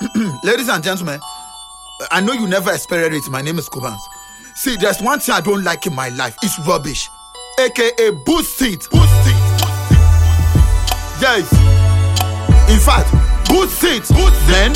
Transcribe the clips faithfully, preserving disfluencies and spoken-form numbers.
Ladies and gentlemen, I know you never experienced it. My name is Kubans. See, there's one thing I don't like in my life. It's rubbish. A K A boost seat. Boost seat. Yes. In fact, boost seat. Boost man.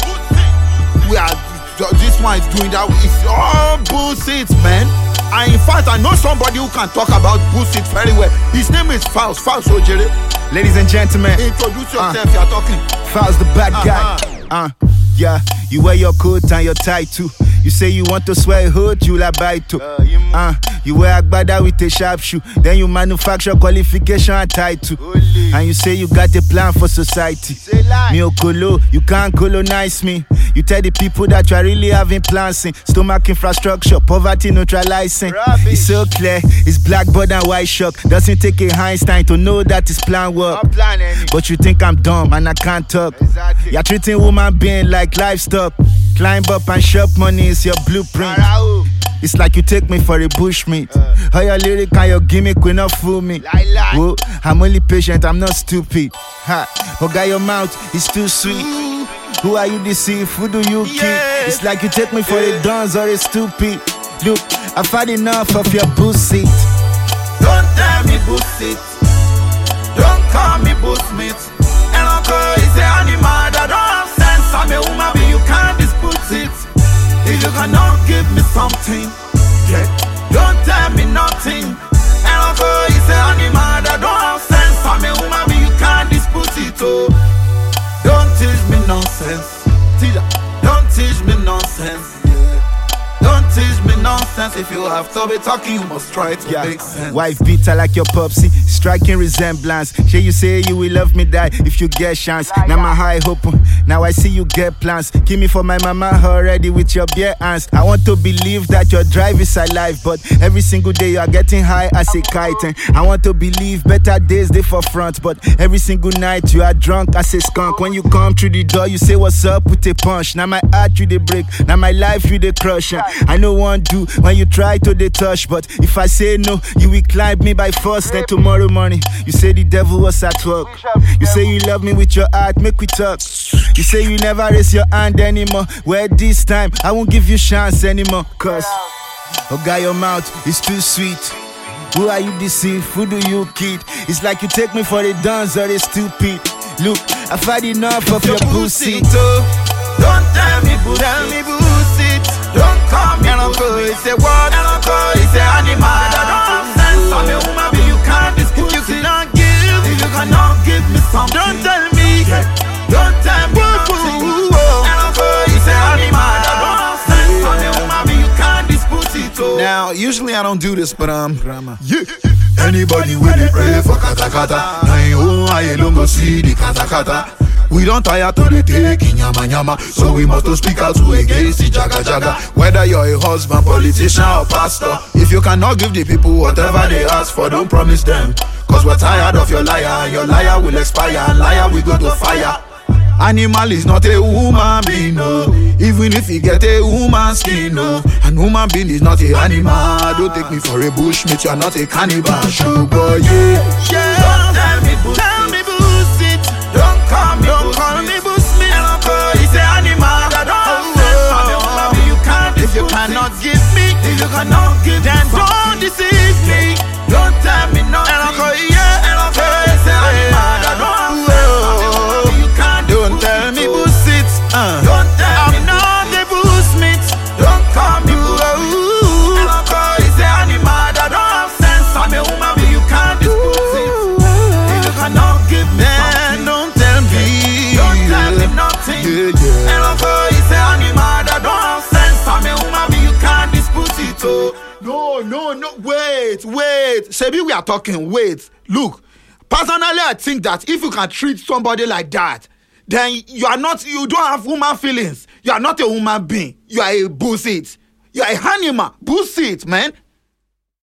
We are. This one is doing that. It's all boost seats, man. And in fact, I know somebody who can talk about boost seat very well. His name is Faust. Faust Ojere. Ladies and gentlemen, introduce yourself. Uh, you're talking. Faust the bad uh-huh. guy. Uh, yeah, you wear your coat and your tie too. You say you want to swear hood, you la buy to. Uh, you, uh, you wear agbada with a sharp shoe. Then you manufacture qualification and title. Holy. And you say you got a plan for society. Me okolo, you can't colonize me. You tell the people that you are really having plans in stomach infrastructure, poverty neutralizing. Rubbish. It's so clear, it's blackboard and white shock. Doesn't take a Einstein to know that his plan work. But you think I'm dumb and I can't talk. Exactly. You're treating woman being like livestock. Climb up and shop money is your blueprint. It's like you take me for a bushmeat. Uh, How your lyric and your gimmick will not fool me. Lie, lie. Whoa, I'm only patient, I'm not stupid. Ha, oh, got your mouth is too sweet. Ooh. Who are you deceive? Who do you keep? Yeah. It's like you take me for yeah. a dunce or a stupid. Look, I've had enough of your bullshit. Don't tell me bullshit. Don't call me bullshit. And uncle is an animal that don't have sense. I'm a woman, but you can't dispute it. If you cannot give me something, yeah, don't tell me nothing. And uncle is an animal that don't have sense. I'm a woman, but you can't dispute it. Oh, don't teach me nonsense. Teacher, don't teach me nonsense. Don't teach me nonsense. If you have to be talking, you must try to yeah. make sense. Wife beater like your popsy, striking resemblance. Shey you say you will love me die if you get chance. Right, now yeah. my high hope, now I see you get plans. Give me for my mama already with your bare hands. I want to believe that your drive is alive, but every single day you are getting high as a kite. And I want to believe better days they for front, but every single night you are drunk as a skunk. When you come through the door, you say what's up with a punch. Now my heart you they break, now my life you they crush. I know one do when you try to they touch, but if I say no, you will climb me by force. Then tomorrow morning, you say the devil was at work. You say you love me with your heart, make we talk. You say you never raise your hand anymore. Well, this time I won't give you chance anymore. Cause oh God, your mouth is too sweet. Who are you deceive? Who do you kid? It's like you take me for a dunce or a stupid. Look, I've had enough of your bullshit. Don't tell me bullshit. Tell me bullshit. Don't call me bullshit. It's a word. It's an animal that don't have sense. I'm a woman, but you can't dispute. You cannot give. If you cannot give me something, don't tell me. Don't tell me nothing. It's an animal that don't have sense. I'm a woman, but you can't dispute it. Oh. Now, usually I don't do this, but um, yeah. Anybody with the pray for kata kata. Now I don't go see the kata kata. We don't tire to the take nyama nyama, so we must to speak out to against the jaga jaga. Whether you're a husband, politician or pastor, if you cannot give the people whatever they ask for, don't promise them. Cause we're tired of your liar, and your liar will expire, and liar will go to fire. Animal is not a human being, no. Even if you get a human skin, no. An human being is not a animal. Don't take me for a bushmeat, you're not a cannibal. Sugar, yeah. Yeah. Don't tell me bullshit. Tell me bullshit. Don't call me Don't bullshit. Call me bullshit. And uncle, it's an animal that don't have sense. I'm a woman, but you can't. If you cannot give me, if you cannot give then me don't deceive me. Don't tell me nothing. And uncle, yeah. And uncle, it's an animal that don't have sense. Don't tell me bullshit. Uh. Don't tell I'm me not the bullshit. Don't call me bullshit. And uncle, it's an animal that don't have sense. I'm a woman, but you can't dispute it. If you cannot give me something, don't tell me. Don't tell me nothing. Yeah, yeah. And uncle, it's an animal that don't have sense. I'm a woman, but you can't dispute it. Oh. No, no, no. Wait, wait. Sebi, we are talking. Wait. Look. Personally, I think that if you can treat somebody like that, then you are not, you don't have human feelings. You are not a human being. You are a bullshit. You are a animal. Bullshit, man.